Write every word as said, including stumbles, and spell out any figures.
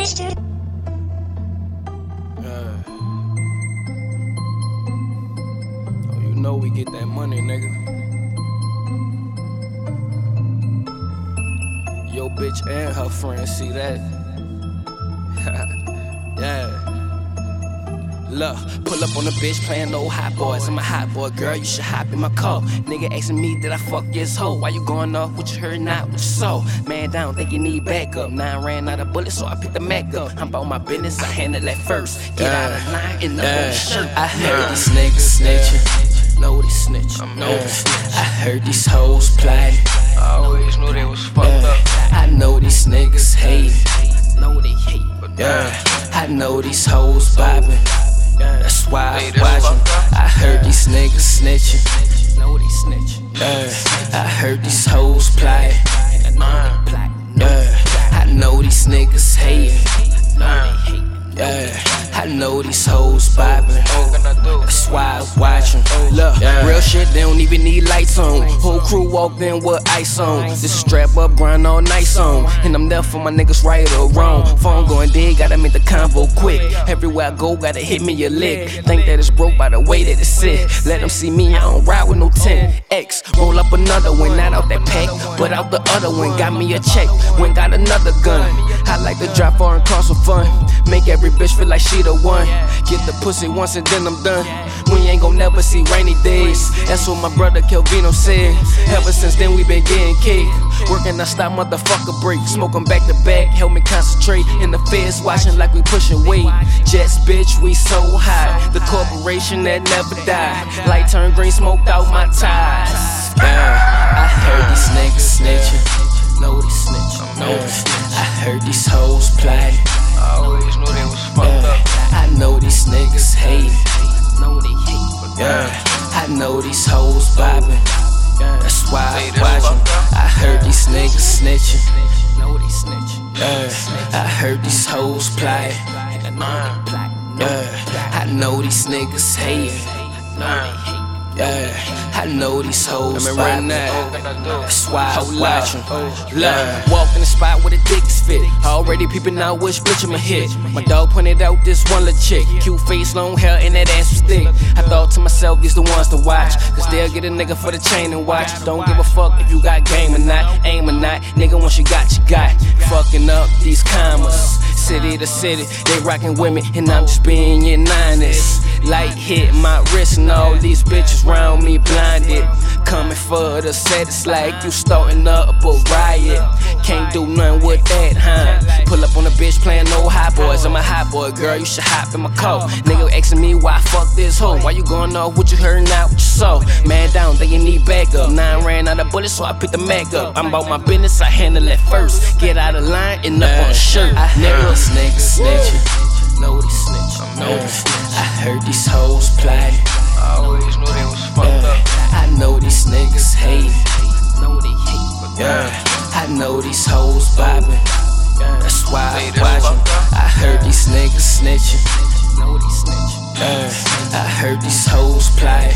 bitch, dude. Yeah. Oh, you know we get that money, nigga. Yo, bitch and her friends see that. Yeah. Look, pull up on a bitch playing no hot boys. I'm a hot boy, girl, you should hop in my car. Nigga asking me, did I fuck this hoe? Why you going off what you heard, not what you saw? Man down, think you need backup. Nine ran out of bullets, so I picked the Mac up. I'm about my business, I handle that first. Get yeah. out of line in the yeah. shirt. I heard yeah. these niggas snitching. Know they snitching. Know they snitching. I heard these hoes plotting. I always knew they was fucked yeah. up. I know these niggas hate. Know they hate. Yeah. I know these hoes bobbing. That's why I watch them. I heard these niggas snitching. Know they snitching. Yeah. I heard these hoes plotting. Yeah. I know these niggas hating. Know they hate. Yeah. I know these hoes bobbing. That's why I watch them. Look, yeah. real shit, they don't even need lights on. Whole crew walked in with ice on. This is strap up, grind all night on. And I'm there for my niggas right or wrong. Phone going dead, gotta make the convo quick. Everywhere I go, gotta hit me a lick. Think that it's broke by the way that it sit. Let them see me, I don't ride with no ten. X, roll up another one, not out that pack, but out the other one. Got me a check, went got another gun. I like to drive foreign cars for fun. Make every bitch feel like she the one. Get the pussy once and then I'm done. We ain't gon' never see rainy days. That's what my brother Kelvino said. Ever since then we been getting cake. Working I stop motherfucker break. Smoking back to back, help me concentrate. And the feds watching like we pushing weight. Jets bitch, we so high. The corporation that never die. Light turn green, smoked out my ties. Yeah. I heard these niggas snitching. Know they snitching. Know they snitching. I heard these hoes plotting. I always knew they was fucked yeah. up. I know these niggas hate. Know they hate. Yeah. I know these hoes bobbing. Yeah. That's why I watch them. I heard these niggas snitching. Know they snitching. Yeah. I heard these hoes plotting. Yeah. I know these niggas hate. Know they hate. Yeah, I know these hoes bobbing. That's why I watch them. Look, walk in the spot where the dicks fit. Already peeping out which bitch I'ma hit. My dog pointed out this one little chick. Cute face, long hair, and that ass was thick. I thought to myself, these the ones to watch. Cause they'll get a nigga for the chain and watch. Don't give a fuck if you got game or not. Aim or not, nigga, once you got, you got. Fucking up these commas. City to city, they rockin' with me, and I'm just being your honest. Light hit my wrist, and all these bitches round me blinded. Coming for the set, it's like you starting up a riot. Can't do nothing with that, huh? Pull up on a bitch playing no hot boys. I'm a hot boy, girl, you should hop in my car. Nigga asking me why I fuck this hoe. Why you going off what you heard, not what you saw? Man down, think you need backup. Nine ran out of bullets, so I picked the Mac up. I'm about my business, I handle it first. Get out of line and up on a shirt. I heard these niggas snitching. Know they snitching. Know they snitching. I heard these hoes plotting. I always knew they was fucked yeah. up. I know these niggas hate. Know they hate. Yeah. I know these hoes bobbing. That's why I watch them. I heard these niggas snitching. Know they snitching. Yeah. I heard these hoes plotting.